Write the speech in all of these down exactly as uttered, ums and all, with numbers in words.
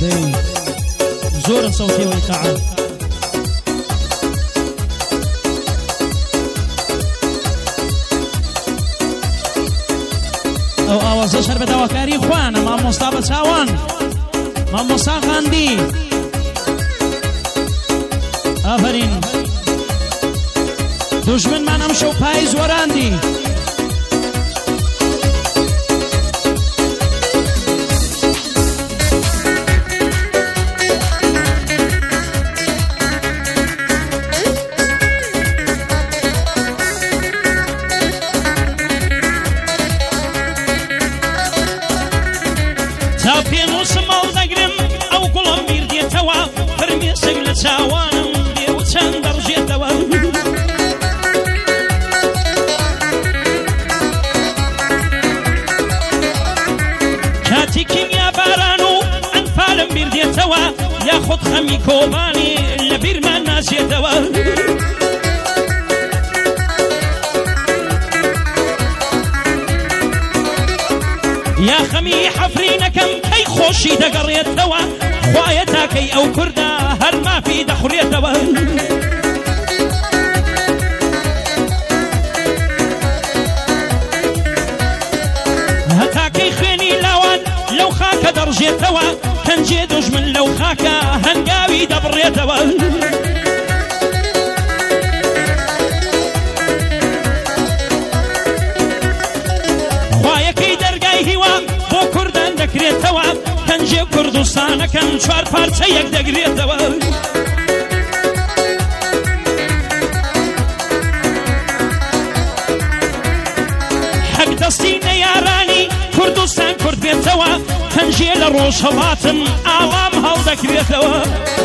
دەی زۆرن سەوتێوەی تەعال ئەو ئاوازە شەر بە داواکاری خوانە مامۆستا بە چاوان مامۆستا غاندی ئافرین دوژمنمان ئەم شەو پای زۆراندی تا پێنووسم ئەو دەگرم ئەو گوڵم بیر دێتەوە فرمێسک لە چاوانم دێ و چەند دەڕژێتەوە کاتی کیمیا باران و ئەنفالم بیر دێتەوە یاخود خەمی کۆبانی لە بیرمان ناچێتەوە یا خەمی حەفرینەکەم کەی خۆشی دەگەڕێتەوە خوایە تاکەی ئەو کوردە هەر مافی دەخورێتەوە هەتاکەی خوێنی لاوان لەو خاکە دەڕژێتەوە کەنجێ دوژمن لەو خاکە هەنگاوی دەبڕێتەوە خوایەکەی دەرگای هیوا بۆ کوردان دەکرێتەوە کەنجێ کوردستانەکەن چوار پارچە یەک دەگرێتەوە حەق دەستی نەیارانی کوردستان کورد بێتەوە کەنجێ لە ڕۆژهەڵاتم ئاوام هەڵدەکرێتەوە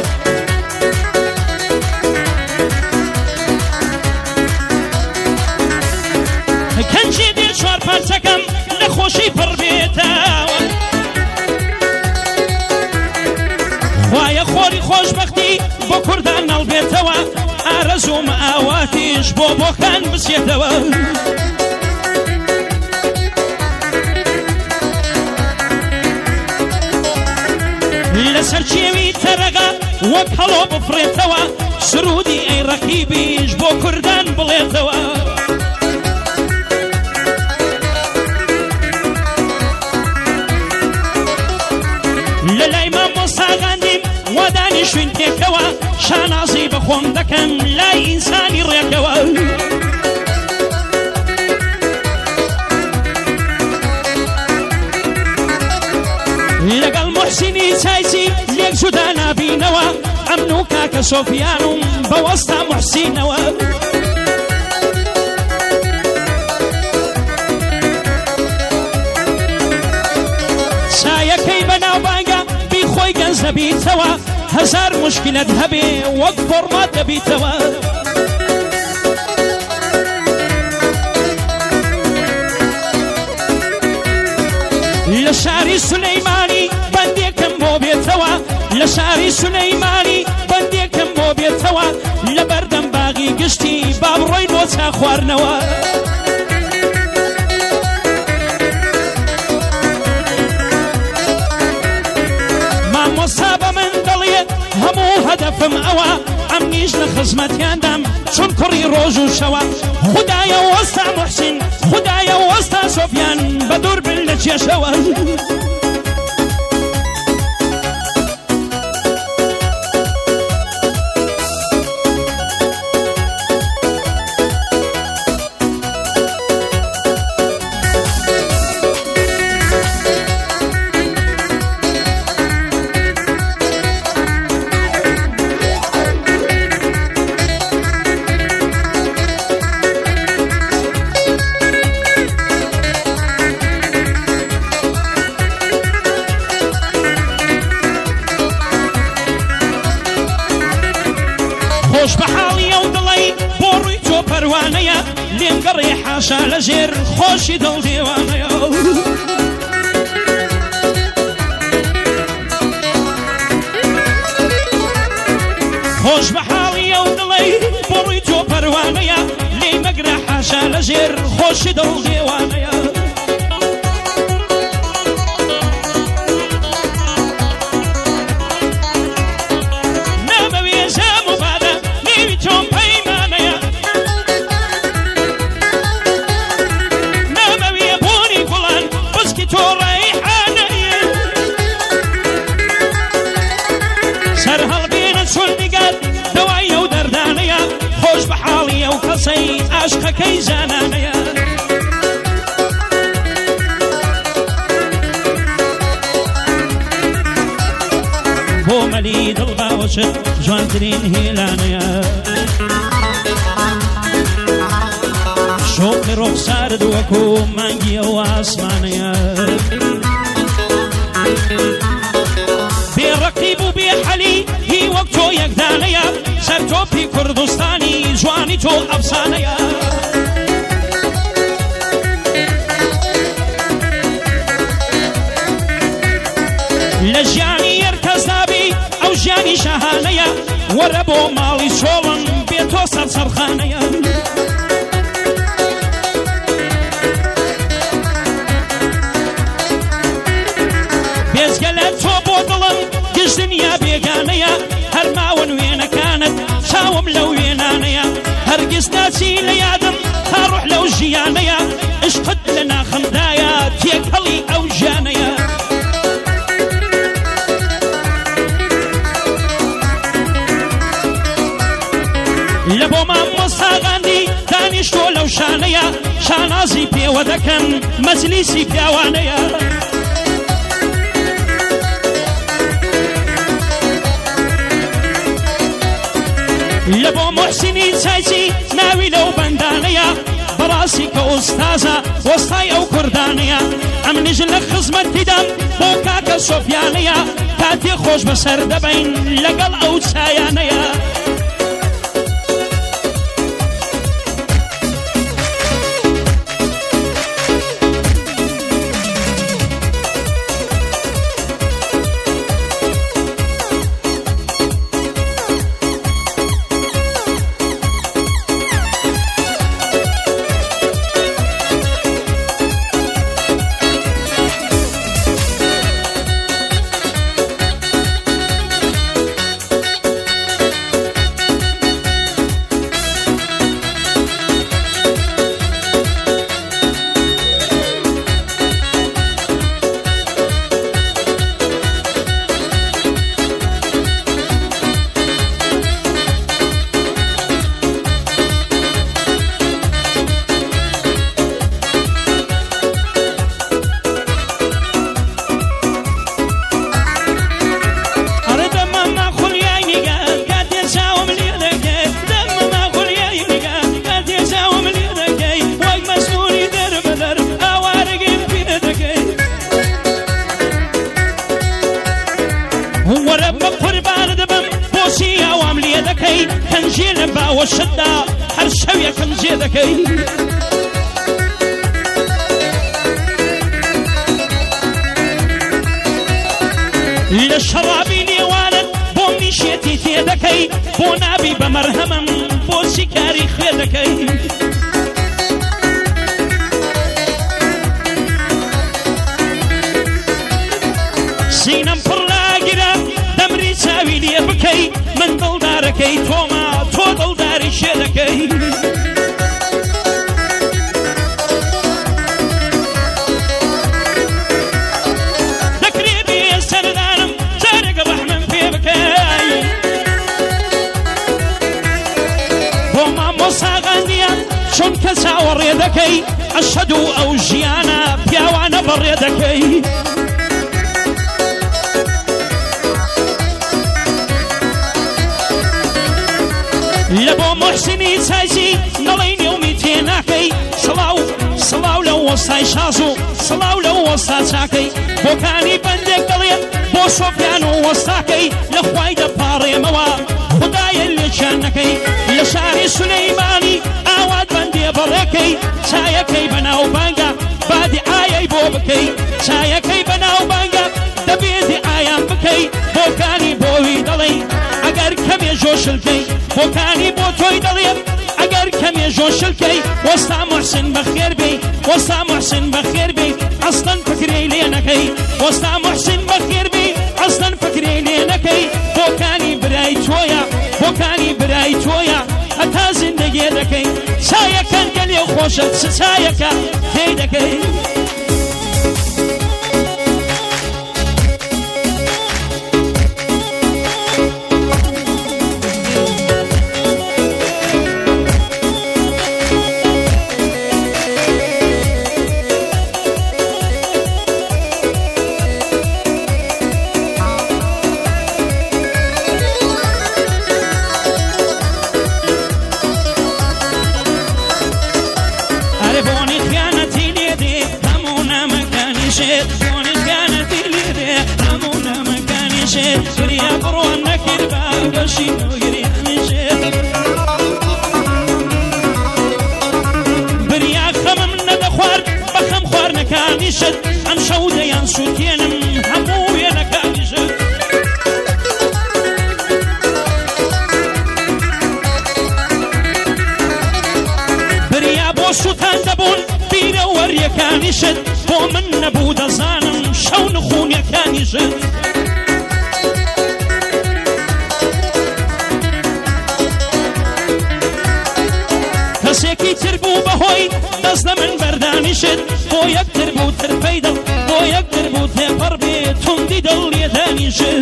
کەنجێ دێ چوار پارچەکەم نەخۆشی پڕ بێتەوە خوایە خۆری خۆشبەختی بۆ کوردان نەڵبێتەوە ئارەزوم ئاواتیش بۆ بۆکان بچێتەوە لەسەر چێوی تەرەگا وەک هەڵۆ بفرێتەوە سرودی ئەی ڕەقیبیش بۆ کوردان بڵێتەوە لە لای مامۆستا غاندیم وا دانیشتوین تێکەوە شانازی بە خۆم دەکەم لای ئینسانی ڕێکەوە لەگەڵ محسینی چایچی لێک جودا نابینەوە ئەمن و کاکە سۆفیانم بەوەستا محسینەوە چایەکەی بەناو بانگە بیخۆی گەنج دەبیتەوە هەزار مشکلت هەبێ وەک فۆرمات دەبیتەوە لە شاری سولەیمانی بەندێکم بۆ بێتەوە لە شاری سولەیمانی بەندێکم بۆ بێتەوە لە بەردەم باغی گشتی با بڕۆین بۆ چا خواردنەوە مامۆستا بە من دەڵێت هەموو هەدەفم ئەوە ئەم نیش لە خزمەتیاندام چون کوڕی ڕۆژ و شەوە خودایە وەستا محسین خودایە وەستا سۆفیان بە دوور بن لە چێشەوە خۆش بە حاڵیە و دڵی بۆ ڕووی تۆ پەروانەیە لێم گەڕێ حاشا لە ژێر خۆشی دڵ دێوانەیە خۆش بە حاڵیە و دڵی بۆ ڕووی تۆ پەروانەیە لێ مەگرە حاشا لە ژێر خۆشی دڵ دێوانەیە دەکەی زانانەیە بۆ مەلی دڵباوەشت جوانترین هێلانەیە شۆقی ڕۆخسارت وەکو مانگی ئەو ئاسمانەیە بێڕەقیب و بێحەلی هی وەک تۆ یەکدانەیە سەر تۆپی کوردستانی جوانی تۆ ئەفسانەیە لە ژیانی یەرکەس نابی ئەو ژیانی شەهانەیە وەرە بۆ ماڵی چۆڵن بێ تۆ سەرسەرخانەیە بێزگە لە تۆ بۆ دڵم گشتنیا بێگانەیە هەرماوە وێنەکانت چاوم لەو وێنانەیە هەرگیز ناچی لە یادم تا ڕوح لەو ژیانەیە عشقت لە ناخەمدایە تێکەڵی ئەو ژیانەیە لە بۆ مامۆستا غاندی دانیشتۆ لەو شانەیە شانازی پێوە دەکەن مەجلیسی پیاوانەیە لە بۆ محسینی چایچی ناوی لەو بەندانەیە بەڕاستی کە ئوستازە وەستای ئەو کوردانەیە ئەمنیژ لە خزمەتیدەم بۆ کاکە سۆفیانەیە کاتێ خۆش بەسەر دەبین لەگەڵ ئەو چایانەیە کەنجێ لە باوەشتدا هەر شەوێکم جێ دەکەی لە شەڕابی نێوانت بۆم نیشێتی تێ دەکەی بۆ نابی بە مەرهەمم بۆچی کاری خوێ دەکەی سینەم پڕ لاگرە دەمری چاوی لێ بکەی من دڵدارەکەی تۆمە تۆ دڵداری شێ دەکەی دەکرێ بێ سەردانم جارێک ڕەحمم پێ بکەی بۆ مامۆستا غاندیە چونکە چاوەڕێ دەکەی ئەشهەد و ئەو ژیانە پیاوانە بەڕێ دەکەی لە بۆ محسینی چایچی نەڵەی نێومی تێ ناکەی سڵاو سڵاو لە وەستای شاز و سڵاو لە وەستا چاکەی بۆکانی بەندێک دەڵێت بۆ سۆفیان و وەستاکەی لە خوای دەپاڕێمەوە خودایە لێکیان نەکەی لە شاری سولەیمانی ئاوات بەندێ بەڕێکەی چایەکەی بەناو بانگە بادی ئایەی بۆ بکەی چایەکەی بەناو بانگە دەبێتی ئایان بکەی بۆکانی بۆوی دەڵێی ئەگەر کەمێ جۆشلکەی بۆکانی بۆ تۆی دەڵێت ئەگەر کەمێ جۆشلکەی وەستا محسن بەخێر بێ وەستا محسن بەخێر بێ ئەسڵەن فکرەی لێ نەکەی وەستا محسن بەخێر بێ ئەسڵەن فکرەی لێ نەکەی بۆکانی برای تۆیە بۆکانی برای تۆیە هەتا زیندەگێ دەکەی چایەکەن گەلێ خۆشت چ چایەکە تێی دەکەی شد جوني كانت ليري همونا مكاني شد بريا بروان نكر باقشي ويري شد بريا خمم ندخوار بخم خوار نكاني شد ام شودة ينسوتينم همويا نكاني شد بريا بوشوتان دبون بيرا وريا كاني شد بو من نبو دزانم شو نخون يكاني شد كسيكي تربو بهوي دزنا من برداني شد بو يك تربو ترفيدل بو يك تربو تفر بيتون دي دل يداني شد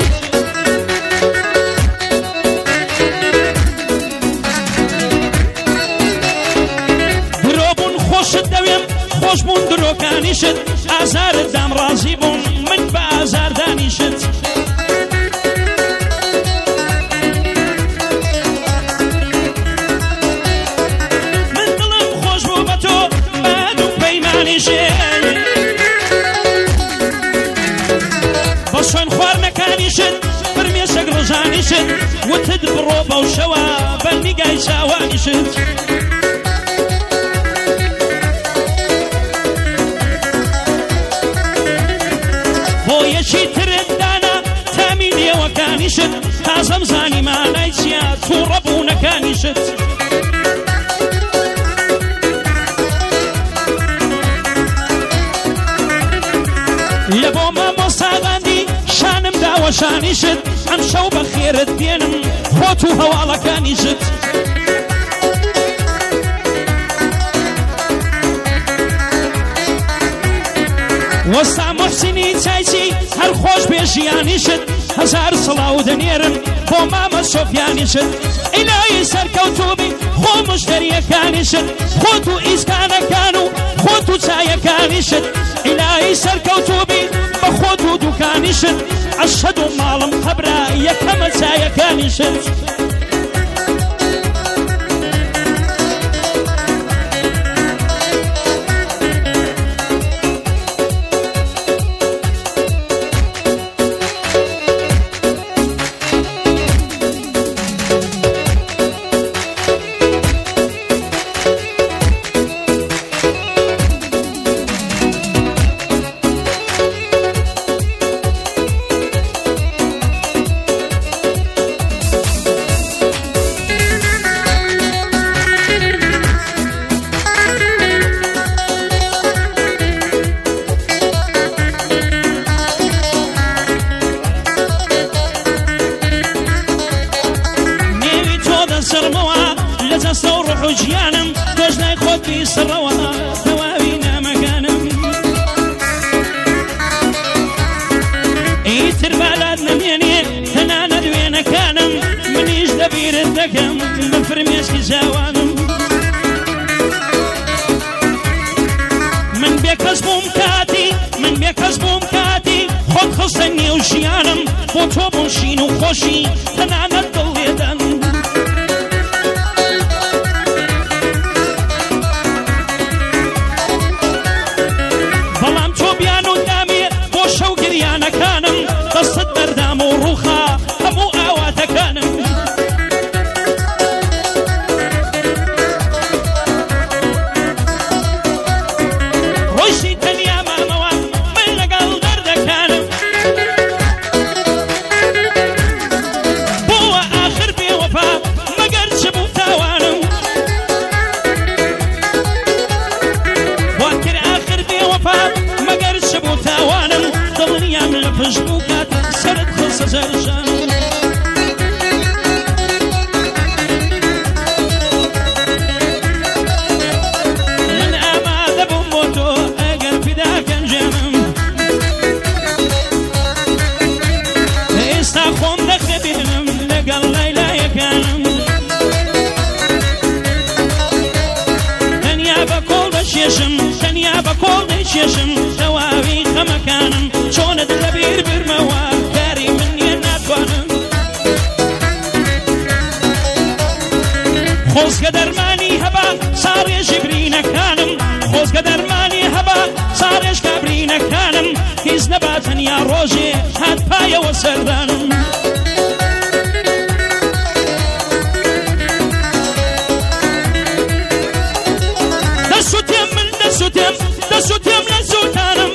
دروبون خوش الدويم خوش بون درو كاني شد ازار الدام رازي بون من بازار داني شد من دلم خوش بو بتو بادو بيماني شد بصوين خوار مكاني شد برمي سقر زاني شد وتدبرو بوشوا بني قاي ساواني شد يشي تردانا تاميني وكاني شد تازم زاني ما نايتيا توربونا كاني شد لبو ما مصاغاندي شانم داوة شاني شد ام شو بخير الدينم خوتو هوالا كاني شد وسع محسني تايتي هر خوش بيشياني شد هزار صلاة دنيرم بو ماما سوفياني شد إلهي سر كوتوبي خو مشتري كاني شد خوتو إسكانا كانو خوتو تايا كاني شد إلهي سر كوتوبي بخوتو دوكاني شد أشهد مالم خبرا يكما تايا كاني شد جيانم دوجناي خود في سروا ثوابينا مكانم ايتر بلدنا ميني تنانا دوينا كانم منيش دبير الدكم بفرميش كزاوانم من بيك اسبوم كاتي من بيك اسبوم كاتي خود خصني وجيانم بوتوبون شينو خوشي تنانا الدويدن كانم قصة دردام وروخا همو آواتا كانم روشي تنيا ماموا من لقل درد كانم بوا آخر بي وفا مقرش بوتاوانم واكر آخر بي وفا مقرش بوتاوانم ضمني عمل فجبوكات سرد خصة زرجان من أماد بموتو أقل فداك الجنم استخون دخبينم لقل ليلة يكانم تنيا بكل بشيشم تنيا بكل بشيشم ثوابي خمكانم شون الدبير برموا كاري مني ناتوانم خوز قدر ماني هبا صار يجبرينا كانم خوز قدر ماني هبا صار يجبرينا كانم خدایەوە سەردانم دەسووتێم من دەسووتێم دەسووتێم لە زووتانم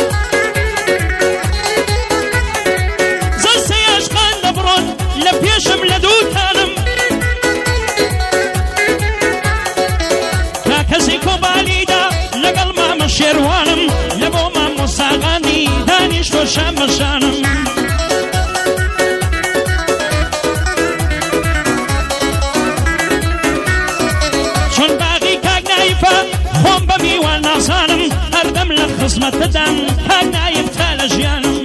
زەستەی عاشقان دەبڕۆن لە پێشم لە دووتانم کا کەسی کۆبالیدا لەگەڵ مامە شێروانم لە بۆ مامۆساغانی دانیشتۆ شام بەشانم چۆن باغی کاک نایفە خۆم بە میوان نازانم هەردەم لە خزمەتدام کاک نایف تا لە ژیانم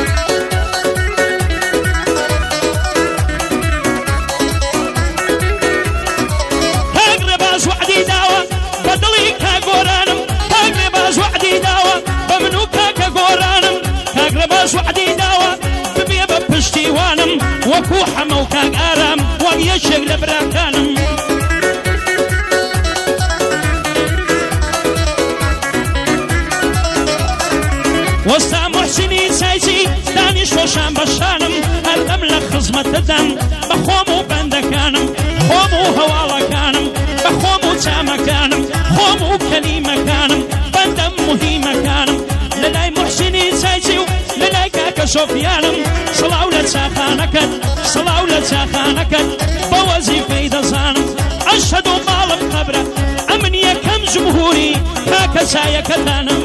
کاک ڕێباز وعدی داوە بە دڵی کاک گۆرانم کاک ڕێباز وعدی داوە بە من و کاکە گۆرانم کاک ڕێباز وعدی داوە ببێ بە پشتیوانم وەکوو حەمە و کاک ئارام وەک یەکێک لە براکانم وەستا محسینی چایچی دانیشتۆ شام بەشانم هەردەم لە خزمەتدام بە خۆم و بەندەکانم خۆم و هەواڵەکانم بە خۆم و چامەکانم خۆم و کەلیمەکانم بەندەم مهیمەکانم لە لای محسینی چایچی و لە لای کاکە سۆفیانم سڵاو لە چاخانەکەت سڵاو لە چاخانەکەت بە وەزیفەی دەزانم ئەشهەد و ماڵم قەبرە ئەمن یەکەم جمهوری کاکە چایەکەتانم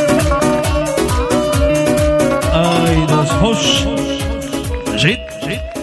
جيد جيد